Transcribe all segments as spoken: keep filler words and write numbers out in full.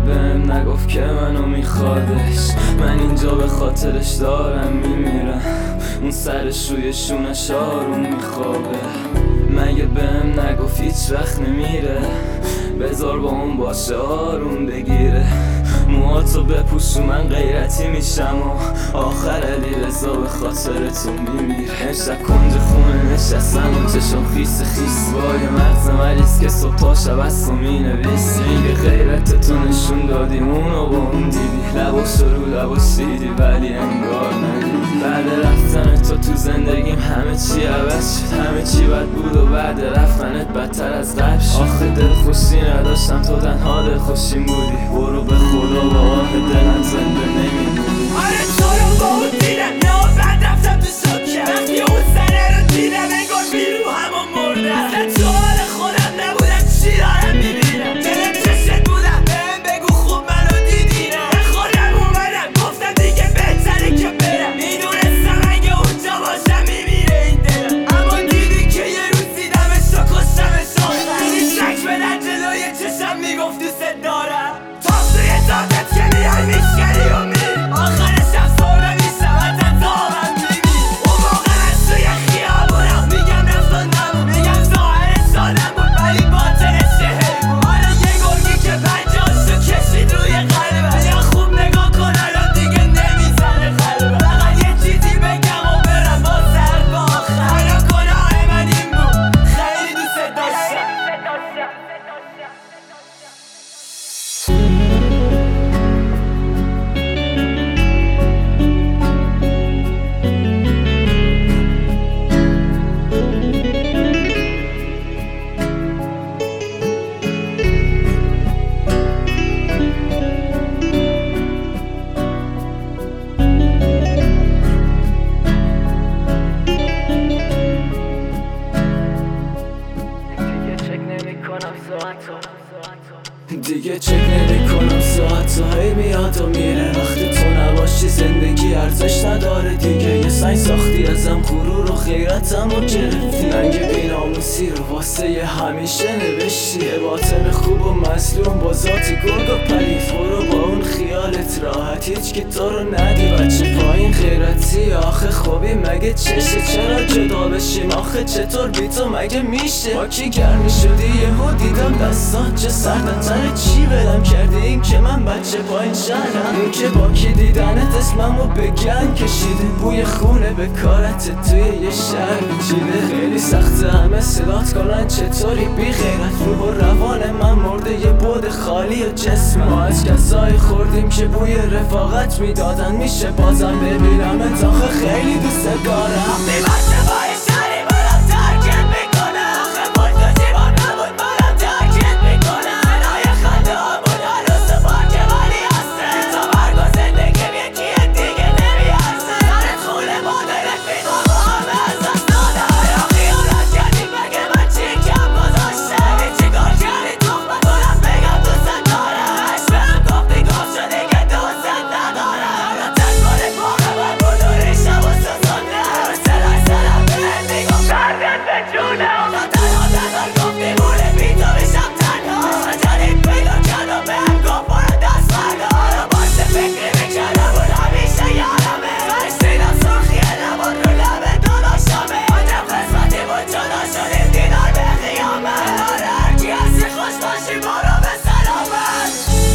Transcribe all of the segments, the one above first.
بهم نگفت که منو میخوادش. من اینجا به خاطرش دارم میمیرم. اون سرش روی شونش آروم میخوابه. مگه بهم نگفت هیچ وقت نمیره؟ بذار با اون باشه آروم بگیره. موهاتو بپوشو من غیرتی میشم و آخر علی رضا به خاطر تو میمیره. امشب کنج خونه نشستم اون چشم خیس خیس با یه مغز مریض که صبح تا شب از تو مینویس. میگه غیرت تو نشون دادی اونو با اون دیدی. لباش رو لباش دیدی ولی انگار ندیدی. بعد رفتن تو تو زندگیم همه چی عوض شد. همه چی بد بود و بعد رفتنت بدتر از قبل شد. آخه دل خوشی نداشتم تو تنها دل خوشیم بودی. برو به خدا با آه دلم زنده نمیمونی. آره تو رو با اون دیدم نه بعد رفتم تو شکه. وقتی اون سنه رو دیدم انگار بیرو همون مرده. اصلا تو حال خودم نبودم چی دارم میبینم. دلم چشت بودم بهم بگو خوب منو دیدی نه. به خودم اومدم گفتم دیگه بهتره که برم. میدونستم اگه اونجا باشم میمیره این دلم. اما دیدی که یه روز دیدمش و کشتمش آخر. دیدی شک بدن جلوی چشم میگفت دوست دارم. تا توی ذاتت که میای میشکنی و میری. آخرش هم سوره میشم حتی دامم میبینی. اون موقع من توی خیابونم میگم رفتان نبود. میگم ظاهرش سادم بود ولی باطنش یه حیبون. حالا یه گرگی که پنجاشو کشید روی قلبم. بیا خوب نگاه کن الان دیگه نمیزنه قلبم. فقط یه چیزی بگم و برم با سر با آخر. حالا گناه من این بود خیلی دوست داشتم. دیگه چک نمی کنم ساعت و هی میاد و میره. وقتی تو نباشی زندگی ارزش نداره دیگه. یه سنگ ساختی ازم غرور و خیرتم رو گرفتی. ننگ بیناموسی رو واسه یه همیشه نوشتی. یه باطن خوب و مظلوم با ذاتی گرگ و پریف. برو با اون خیالت راحت هیچ که تو رو ندی. بچه پایین غیرتی آخه خوبی مگه چشه؟ چرا جدا بشیم آخه چطور بی تو مگه میشه؟ با کی گرمی شدی یهو دیدم دستات چه سردتر. چی بدم کردی این که من بچه پایین شهرم. این که با کی دیدنت اسممو به گن کشیده. بوی خونه به کارت توی یه شهر پیچیده. خیلی سخته همه صدات کنن چطوری بی غیرت. روح و روان من مرده یه بود خالی و جسم. ما از کسایی خوردیم که بوی رفاقت میدادن. میشه بازم ببینمت آخه خیلی دوست دارم. وقتی بچه پای شهری برم ترکت میکنم. آخه بود تو جیبان نبود برم ترکت میکنم. منای خنده ها بود هر روز تو پارکه ولی هسته. تا مرگ و زندگیم یکیه دیگه نمیارزه. سرت خونه مادرت میخوام و همه از دست داده. یا خیالت کردی بگه من چی کم گذاشته. بی چی کار کردی تخمت کنم بگم دوست دارم. اش بهم گفتی گفت شدی که دوست ندارم. حالا تکبارت واقع من بود و ریشم و سوزنده. سرش سرم بهم میگم دردت به جونه. تا تنها تنها گفتی مونه بی تو میشم تنها. من جدید پیدا کردم بهم گفت برو دست بردا. حالا باشه فکری میکردم اون همیشه یارمه. سرش دیدم سرخیه نبود رو لب داداشمه. آدم قسمتی بود جدا شدیم دیدار به قیامت. آره هرکی هستی خوش باشی برو به سلامت.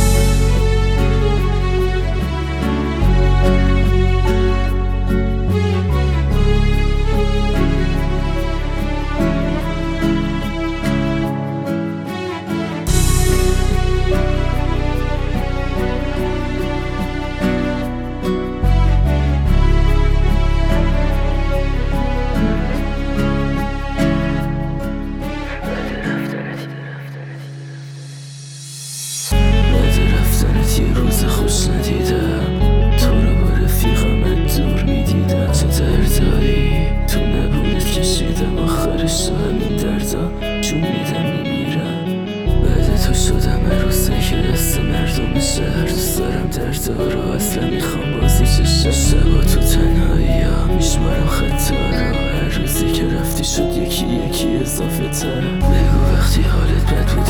یه روز خوش ندیدم. تو رو با رفیقمت دور میدیدم. تو دردایی تو نبودت کشیدم. آخرش تو همین دردا جون میدم میمیرم. بعد تو شدم عروسه که دست مردم شهر. دوست دارم دردا رو اصلا میخوام بازی چشم. شبا تو تنهایی ها میشمارم خطا رو. هر روزی که رفتی شد یکی یکی اضافه ترم. بگو وقتی حالت بد بود کی بود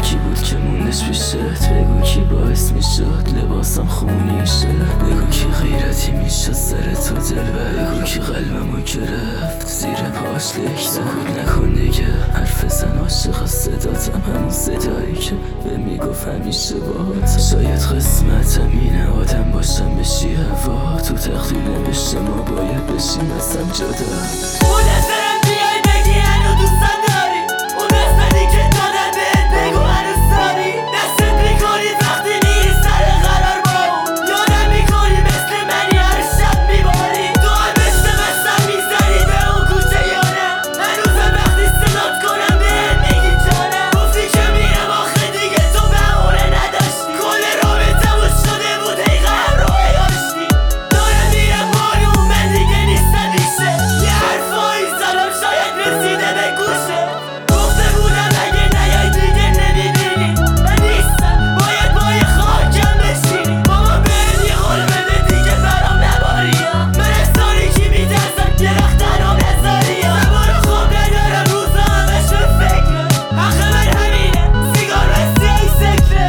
که موندش پیشت، بگو کی باعث میشد لباسم خونی شه، بگو کی غیرتی میشد سر تو دل، بگو کی قلبمو گرفت زیر پاش لکته. سکوت نکن دیگه، حرف زن عاشق صداتم، همون صدایی که به میگفت همیشه باهات. شاید قسمتم اینه آدم باشم بشی هوا، تو تقدیر نوشته ما باید بشیم ازم جدا. منتظرم بیای بگی هنو دوستم داری، اون قسمتی که دادم بهت بگو هنوز داری. دستت میکنی وقتی میری سر قرار با اون، یادم میکنی مثل منی هر شب میباری. تو هم مثل مثل میزنی به اون کوچه یانم، هنوزم وقتی صدات کنم بهت میگی جانم. گفتی که میرم آخه دیگه تو بهونه نداشتی، کل رابطمون شده بود حیقه همراه یاشتی. دارم میرم پایون من دیگه نیستم میشه، یه حرفایی زدم شاید رسیده به گوشه. گفته بودم اگه نیای دیگه نمیبینی، من نیستم باید با یه خاکم بشینی. بابا بهم یه قول بده دیگه برام نباریم، من احسانی که میترسم یه وقت تنها بذاریم. برو خواب ندارم روزا همش به فکره، آخه من همینه سیگار بستی ای سکره.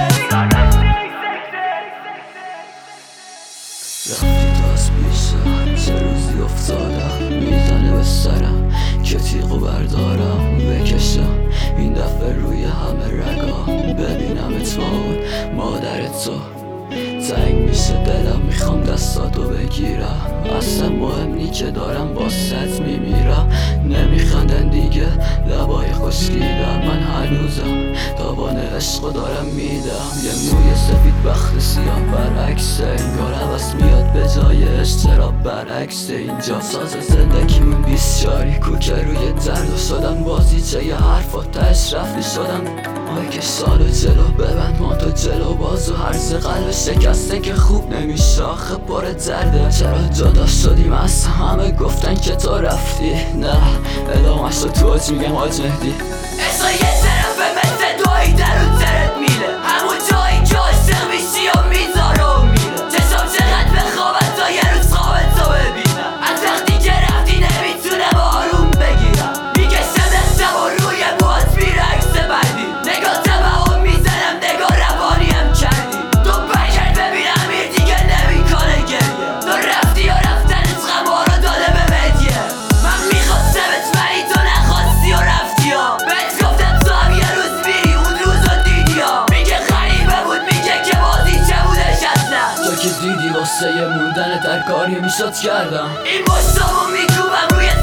رفتی داست پیشم چه روزی افتادم، میزنه به سرم که تیغو بردارم بکشم این دفعه روی همه رگام، ببینم اتماون مادر تو. تنگ میشه دلم میخوام دستاتو بگیرم، اصلا مهم نی که دارم باست میمیرم. نمیخندن دیگه لبای خوشگیرم، من هنوزم تاوان عشقو دارم میدم. یه موی سفید بخت سیاه برعکسه، انگار عوض میاد به جای عشق، چرا برعکس اینجا. ساز زندگیمون بیسیاری کوکه روی درد و شدن بازیچه یه حرفا تش رفتی شدن. مایک سالو جلو ببند مانتو جلو باز و هرز قلب شکسته که خوب نمیشه آخه پر درده. چرا جدا شدیم از همه گفتن که تو رفتی، نه ادامش رو تو حاج میگم حاج مهدی. عشق یه طرفه مثل دوایی در اون ترت میله، همون جایی که عاشق میشی و میذاره و میره. چشم چقدر بخوابت تا یه روز خوابتو ببینم، از وقتی که رفتی نمیتونم آروم بگیرم. میکشم دستم و روی باز میره عکس بعدی، نگاه تبعهم میزنم نگاه روانیم کردی. تو برگرد ببینم میر دیگه نمیکنه گریه، تو رفتی یا رفتنت غما رو داده به مدیه. من میخواستمت ولی تو نخواستی و رفتی ها، بهت گفتم تو هم یه روز میری اون روز رو دیدی ها. میگه غریبه بود میگه که بازی چه بودش اصلا، تو که دیدی واسه یه موندن در کاری میشد کردم. این مشتامو میکوبم روی